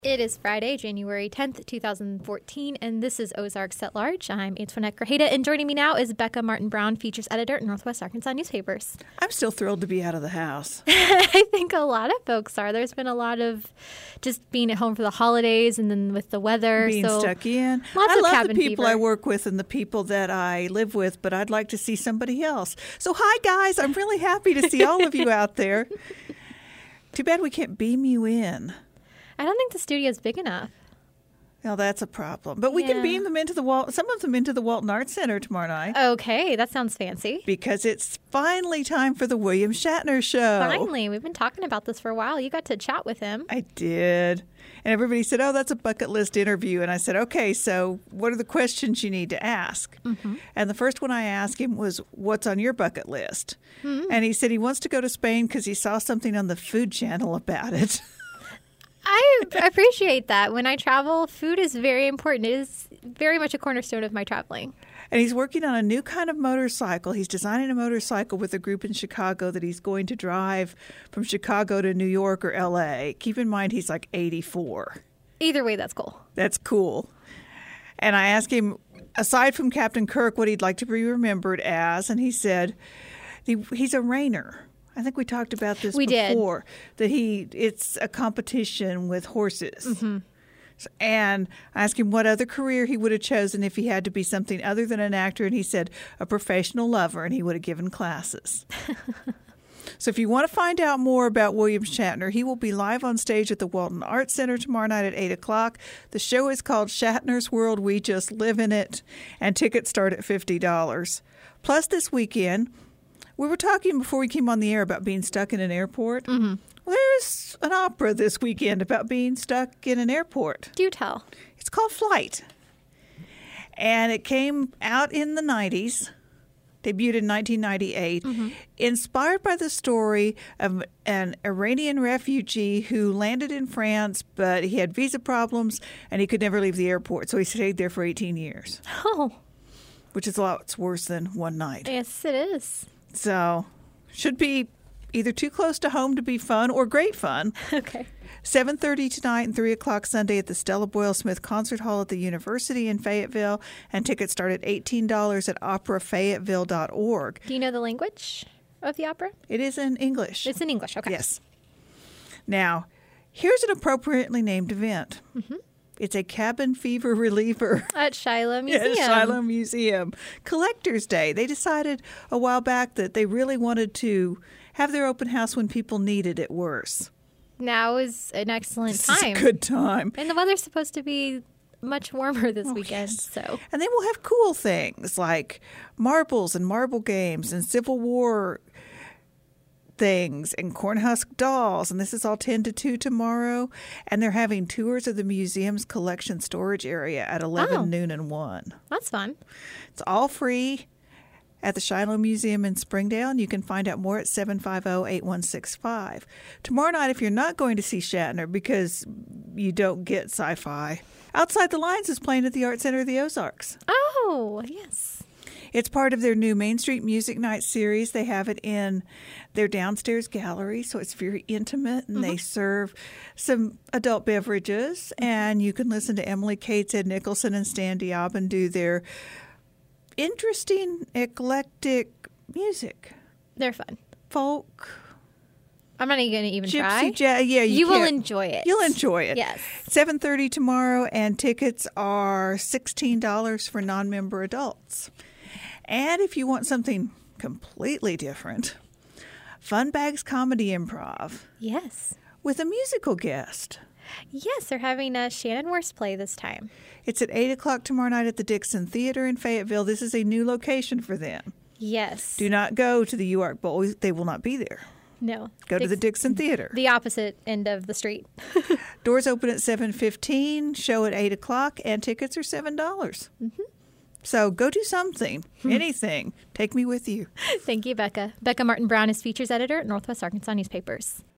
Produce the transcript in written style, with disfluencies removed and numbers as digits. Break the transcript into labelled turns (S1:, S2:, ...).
S1: It is Friday, January 10th, 2014, and this is Ozarks at Large. I'm Antoinette Grajeda, and joining me now is Becca Martin-Brown, features editor at Northwest Arkansas Newspapers.
S2: I'm still thrilled to be out of the house.
S1: I think a lot of folks are. There's been a lot of just being at home for the holidays and then with the weather.
S2: Being stuck in.
S1: Lots
S2: I
S1: of
S2: love
S1: cabin
S2: the people
S1: fever.
S2: I work with and the people that I live with, but I'd like to see somebody else. So hi, guys. I'm really happy to see all of you out there. Too bad we can't beam you in.
S1: I don't think the studio's big enough.
S2: Well, that's a problem. But we can beam them into some of them into the Walton Arts Center tomorrow night.
S1: Okay, that sounds fancy.
S2: Because it's finally time for the William Shatner Show.
S1: Finally. We've been talking about this for a while. You got to chat with him.
S2: I did. And everybody said, oh, that's a bucket list interview. And I said, okay, so what are the questions you need to ask? Mm-hmm. And the first one I asked him was, what's on your bucket list? Mm-hmm. And he said he wants to go to Spain because he saw something on the Food Channel about it.
S1: I appreciate that. When I travel, food is very important. It is very much a cornerstone of my traveling.
S2: And he's working on a new kind of motorcycle. He's designing a motorcycle with a group in Chicago that he's going to drive from Chicago to New York or L.A. Keep in mind, he's like 84.
S1: Either way, that's cool.
S2: That's cool. And I asked him, aside from Captain Kirk, what he'd like to be remembered as. And he said he's a reiner. I think we talked about this before. That it's a competition with horses. Mm-hmm. And I asked him what other career he would have chosen if he had to be something other than an actor. And he said a professional lover, and he would have given classes. So if you want to find out more about William Shatner, he will be live on stage at the Walton Arts Center tomorrow night at 8 o'clock. The show is called Shatner's World, We Just Live in It, and tickets start at $50. Plus this weekend, we were talking before we came on the air about being stuck in an airport. Mm-hmm. Well, there's an opera this weekend about being stuck in an airport.
S1: Do tell.
S2: It's called Flight. And it came out in the 90s, debuted in 1998, inspired by the story of an Iranian refugee who landed in France, but he had visa problems and he could never leave the airport. So he stayed there for 18 years.
S1: Oh.
S2: Which is a lot worse than one night.
S1: Yes, it is.
S2: So, should be either too close to home to be fun or great fun.
S1: Okay.
S2: 7:30 tonight and 3 o'clock Sunday at the Stella Boyle Smith Concert Hall at the University in Fayetteville. And tickets start at $18 at operafayetteville.org.
S1: Do you know the language of the opera?
S2: It is in English.
S1: It's in English, okay.
S2: Yes. Now, here's an appropriately named event. Mm-hmm. It's a cabin fever reliever.
S1: At Shiloh Museum.
S2: Yes, Shiloh Museum. Collector's Day. They decided a while back that they really wanted to have their open house when people needed it worse.
S1: Now is an excellent
S2: This
S1: time.
S2: is a good time.
S1: And the weather's supposed to be much warmer this weekend.
S2: Yes.
S1: So.
S2: And they will have cool things like marbles and marble games and Civil War things and Cornhusk dolls, and this is all 10 to 2 tomorrow. And they're having tours of the museum's collection storage area at 11, noon, and 1.
S1: That's fun.
S2: It's all free at the Shiloh Museum in Springdale, and you can find out more at 750-8165. Tomorrow night, if you're not going to see Shatner because you don't get sci-fi, Outside the Lines is playing at the Art Center of the Ozarks.
S1: Oh, yes.
S2: It's part of their new Main Street Music Night series. They have it in their downstairs gallery, so it's very intimate, and they serve some adult beverages. And you can listen to Emily Cates, Ed Nicholson, and Stan Diabin do their interesting, eclectic music.
S1: They're fun.
S2: Folk.
S1: I'm not even going to even
S2: Gypsy
S1: try.
S2: jazz. Yeah,
S1: you will enjoy it.
S2: You'll enjoy it.
S1: Yes.
S2: 7:30 tomorrow, and tickets are $16 for non-member adults. And if you want something completely different, Fun Bags Comedy Improv.
S1: Yes.
S2: With a musical guest.
S1: Yes, they're having a Shannon Worst play this time.
S2: It's at 8 o'clock tomorrow night at the Dixon Theater in Fayetteville. This is a new location for them.
S1: Yes.
S2: Do not go to the UARK Bowl. They will not be there.
S1: No.
S2: Go to the Dixon Theater.
S1: The opposite end of the street.
S2: Doors open at 7:15, show at 8 o'clock, and tickets are $7. Mm-hmm. So go do something, anything. Take me with you.
S1: Thank you, Becca. Becca Martin-Brown is features editor at Northwest Arkansas Newspapers.